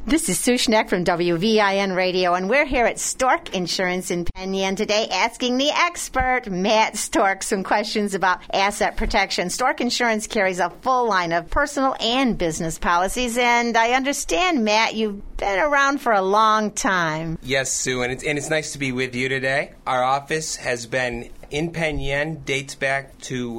This is Sue Schneck from WVIN Radio, and we're here at Stork Insurance in Penn Yan today asking the expert, Matt Stork, some questions about asset protection. Stork Insurance carries a full line of personal and business policies, and I understand, Matt, you've been around for a long time. Yes, Sue, and it's nice to be with you today. Our office has been in Penn Yan, dates back to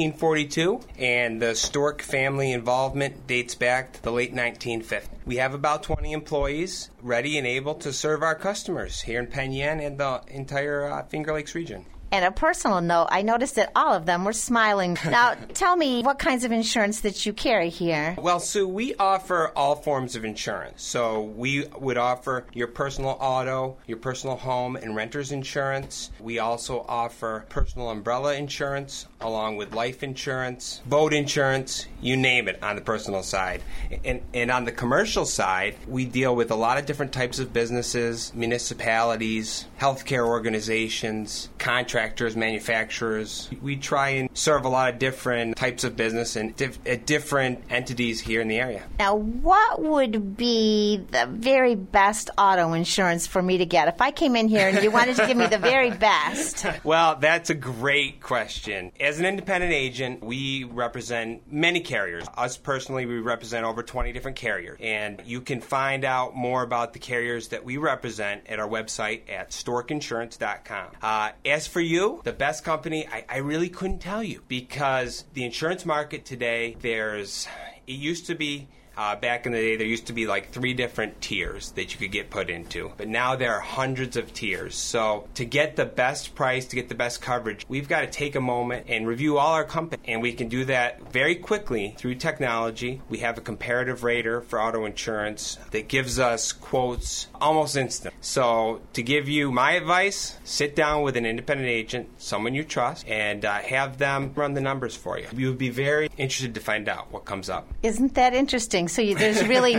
1842, and the Stork family involvement dates back to the late 1950s. We have about 20 employees ready and able to serve our customers here in Penn Yan and the entire Finger Lakes region. And a personal note, I noticed that all of them were smiling. Now, tell me what kinds of insurance that you carry here. Well, Sue, we offer all forms of insurance. So we would offer your personal auto, your personal home, and renter's insurance. We also offer personal umbrella insurance, along with life insurance, boat insurance, you name it on the personal side. And on the commercial side, we deal with a lot of different types of businesses, municipalities, healthcare organizations, contractors, manufacturers. We try and serve a lot of different types of business and different entities here in the area. Now, what would be the very best auto insurance for me to get? If I came in here and you wanted to give me the very best. Well, that's a great question. As an independent agent, we represent many carriers. Us personally, we represent over 20 different carriers. And you can find out more about the carriers that we represent at our website at storkinsurance.com. As for you, the best company, I really couldn't tell you, because the insurance market today, it used to be, back in the day, there used to be like 3 different tiers that you could get put into. But now there are hundreds of tiers. So to get the best price, to get the best coverage, we've got to take a moment and review all our companies. And we can do that very quickly through technology. We have a comparative rater for auto insurance that gives us quotes almost instant. So to give you my advice, sit down with an independent agent, someone you trust, and have them run the numbers for you. You would be very interested to find out what comes up. Isn't that interesting? So there's really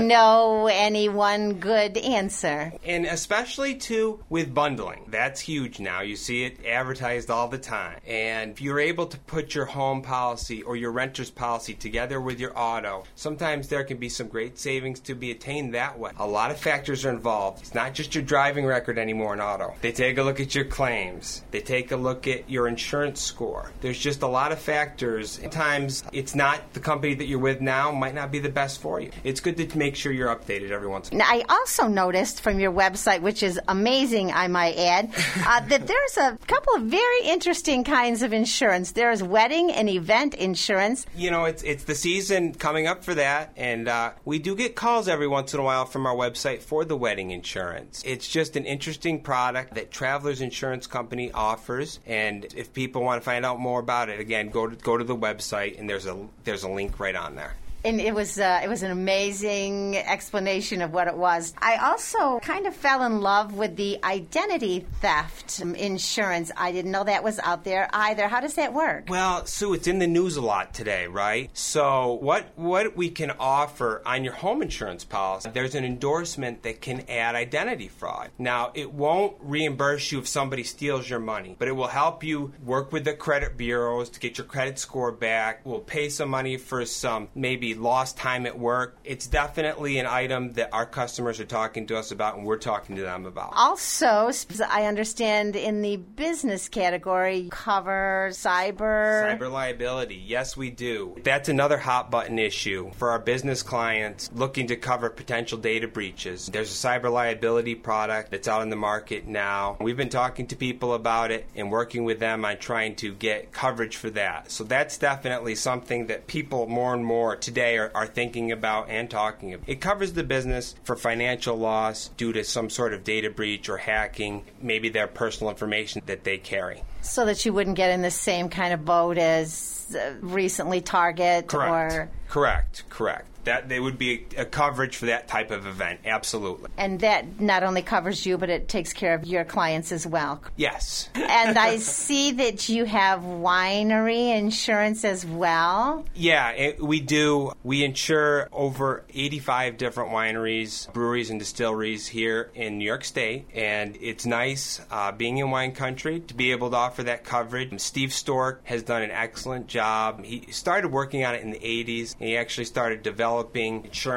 any one good answer. And especially, too, with bundling. That's huge now. You see it advertised all the time. And if you're able to put your home policy or your renter's policy together with your auto, sometimes there can be some great savings to be attained that way. A lot of factors are involved. It's not just your driving record anymore in auto. They take a look at your claims. They take a look at your insurance score. There's just a lot of factors. Sometimes it's not the company that you're with now might not be the best for you. It's good to make sure you're updated every once in a while. Now, I also noticed from your website, which is amazing, I might add, that there's a couple of very interesting kinds of insurance. There's wedding and event insurance. You know, it's the season coming up for that, and we do get calls every once in a while from our website for the wedding insurance. It's just an interesting product that Travelers Insurance Company offers, and if people want to find out more about it, again, go to the website, and there's a link right on there. And it was an amazing explanation of what it was. I also kind of fell in love with the identity theft insurance. I didn't know that was out there either. How does that work? Well, Sue, it's in the news a lot today, right? So what we can offer on your home insurance policy, there's an endorsement that can add identity fraud. Now, it won't reimburse you if somebody steals your money, but it will help you work with the credit bureaus to get your credit score back. We'll pay some money for some maybe lost time at work. It's definitely an item that our customers are talking to us about and we're talking to them about. Also, I understand in the business category, cover cyber liability. Yes, we do. That's another hot button issue for our business clients looking to cover potential data breaches. There's a cyber liability product that's out in the market now. We've been talking to people about it and working with them on trying to get coverage for that. So that's definitely something that people more and more today are thinking about and talking about. It covers the business for financial loss due to some sort of data breach or hacking, maybe their personal information that they carry. So that you wouldn't get in the same kind of boat as recently Target. Correct. That they would be a coverage for that type of event, absolutely. And that not only covers you, but it takes care of your clients as well. Yes. And I see that you have winery insurance as well. Yeah, we do. We insure over 85 different wineries, breweries, and distilleries here in New York State. And it's nice being in wine country to be able to offer that coverage. Steve Stork has done an excellent job. He started working on it in the 80s, and he actually started developing insurance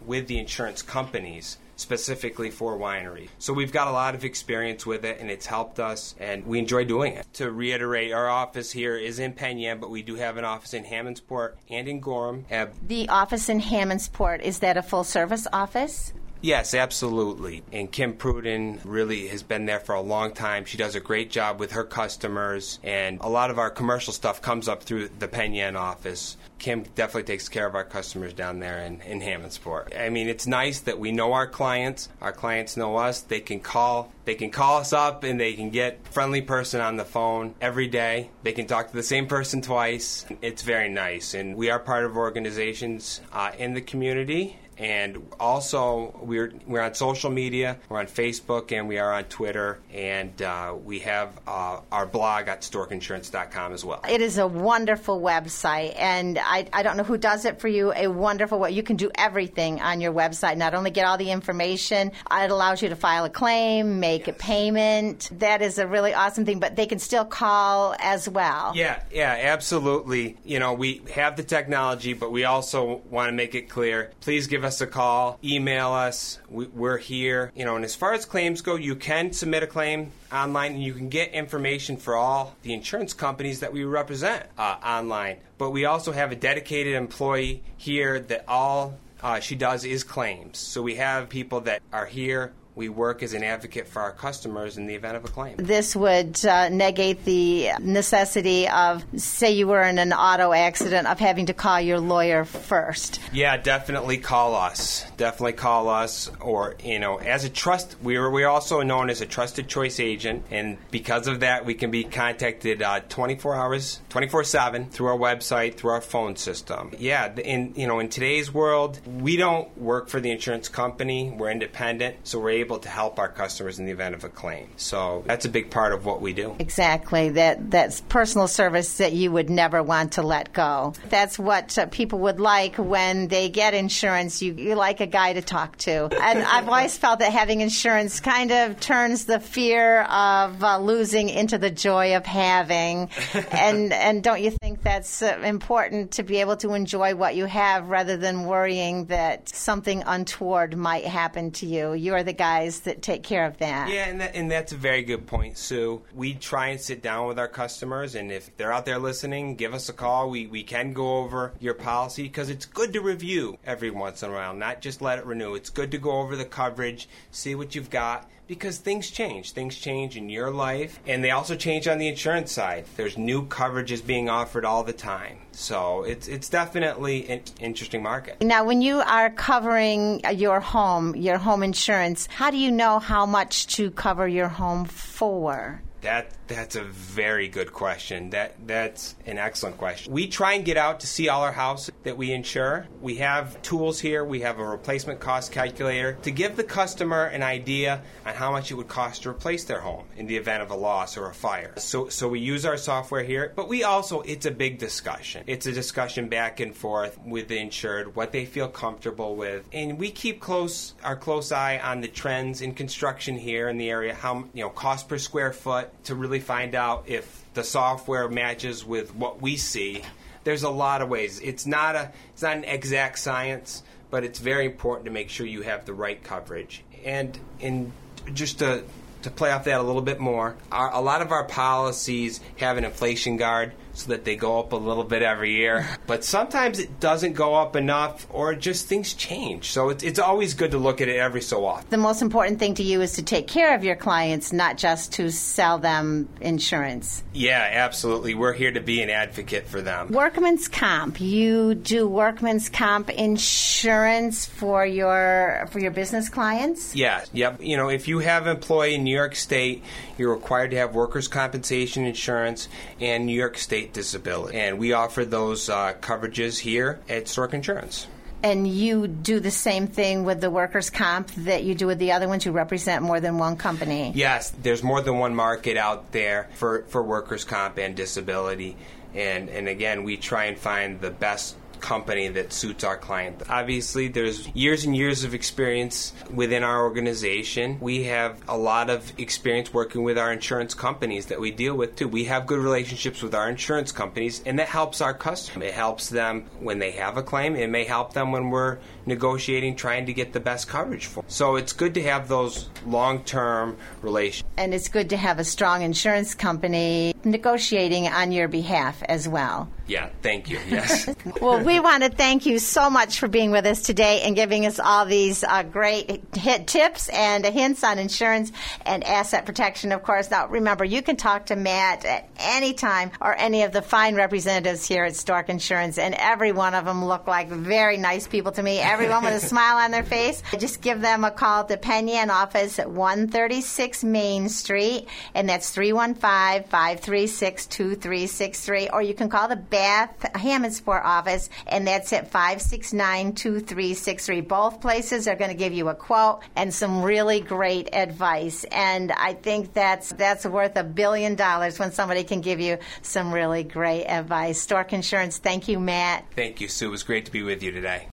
with the insurance companies specifically for winery. So we've got a lot of experience with it, and it's helped us, and we enjoy doing it. To reiterate, our office here is in Penn Yan, but we do have an office in Hammondsport and in Gorham. The office in Hammondsport, is that a full-service office? Yes, absolutely. And Kim Pruden really has been there for a long time. She does a great job with her customers, and a lot of our commercial stuff comes up through the Penn Yan office. Kim definitely takes care of our customers down there in Hammondsport. I mean, it's nice that we know our clients know us. They can call us up, and they can get a friendly person on the phone every day. They can talk to the same person twice. It's very nice, and we are part of organizations in the community. And also, we're on social media. We're on Facebook, and we are on Twitter. And we have our blog at storkinsurance.com as well. It is a wonderful website, and I don't know who does it for you. A wonderful way. You can do everything on your website. Not only get all the information, it allows you to file a claim, make a payment. That is a really awesome thing, but they can still call as well. Yeah, absolutely. You know, we have the technology, but we also want to make it clear. Please give us a call, email us. We're here. You know, and as far as claims go, you can submit a claim online, and you can get information for all the insurance companies that we represent online. But we also have a dedicated employee here that all she does is claims. So we have people that are here. We work as an advocate for our customers in the event of a claim. This would negate the necessity of, say you were in an auto accident, of having to call your lawyer first. Yeah, definitely call us. Or, you know, as a we're also known as a trusted choice agent, and because of that, we can be contacted 24/7 through our website, through our phone system. Yeah, in today's world, we don't work for the insurance company. We're independent, so we're able to help our customers in the event of a claim. So that's a big part of what we do. Exactly. That's personal service that you would never want to let go. That's what people would like when they get insurance. You like a guy to talk to. And I've always felt that having insurance kind of turns the fear of losing into the joy of having. And don't you think that's important to be able to enjoy what you have rather than worrying that something untoward might happen to you? You're the guys that take care of that. Yeah, and that's a very good point, Sue. We try and sit down with our customers, and if they're out there listening, give us a call. We can go over your policy, because it's good to review every once in a while, not just let it renew. It's good to go over the coverage, see what you've got, because things change. Things change in your life, and they also change on the insurance side. There's new coverages being offered all the time. So it's definitely an interesting market. Now, when you are covering your home insurance, how do you know how much to cover your home for? That's a very good question. That's an excellent question. We try and get out to see all our houses that we insure. We have tools here. We have a replacement cost calculator to give the customer an idea on how much it would cost to replace their home in the event of a loss or a fire. So we use our software here, but it's a big discussion. It's a discussion back and forth with the insured, what they feel comfortable with. And we keep our close eye on the trends in construction here in the area, how, cost per square foot, to really find out if the software matches with what we see. There's a lot of ways. It's not an exact science, but it's very important to make sure you have the right coverage. And just to play off that a little bit more, a lot of our policies have an inflation guard so that they go up a little bit every year. But sometimes it doesn't go up enough, or just things change. So it's always good to look at it every so often. The most important thing to you is to take care of your clients, not just to sell them insurance. Yeah, absolutely. We're here to be an advocate for them. Workman's comp. You do workman's comp insurance for your business clients? Yeah. Yep. If you have an employee in New York State, you're required to have workers' compensation insurance and New York State disability. And we offer those coverages here at Stork Insurance. And you do the same thing with the workers' comp that you do with the other ones? You represent more than one company? Yes, there's more than one market out there for workers' comp and disability. And again, we try and find the best company that suits our client. Obviously, there's years and years of experience within our organization. We have a lot of experience working with our insurance companies that we deal with, too. We have good relationships with our insurance companies, and that helps our customers. It helps them when they have a claim. It may help them when we're negotiating, trying to get the best coverage for them. So it's good to have those long-term relations. And it's good to have a strong insurance company negotiating on your behalf as well. Yeah, thank you. Yes. Well, we want to thank you so much for being with us today and giving us all these great tips and hints on insurance and asset protection, of course. Now, remember, you can talk to Matt at any time or any of the fine representatives here at Stork Insurance, and every one of them look like very nice people to me, everyone with a smile on their face. Just give them a call at the Penn office at 136 Main Street, and that's 315-536-2363, or you can call the Bath Hammondsport office, and that's at 569-2363. Both places are going to give you a quote and some really great advice, and I think that's worth $1 billion when somebody can give you some really great advice. Stork Insurance, thank you, Matt. Thank you, Sue. It was great to be with you today.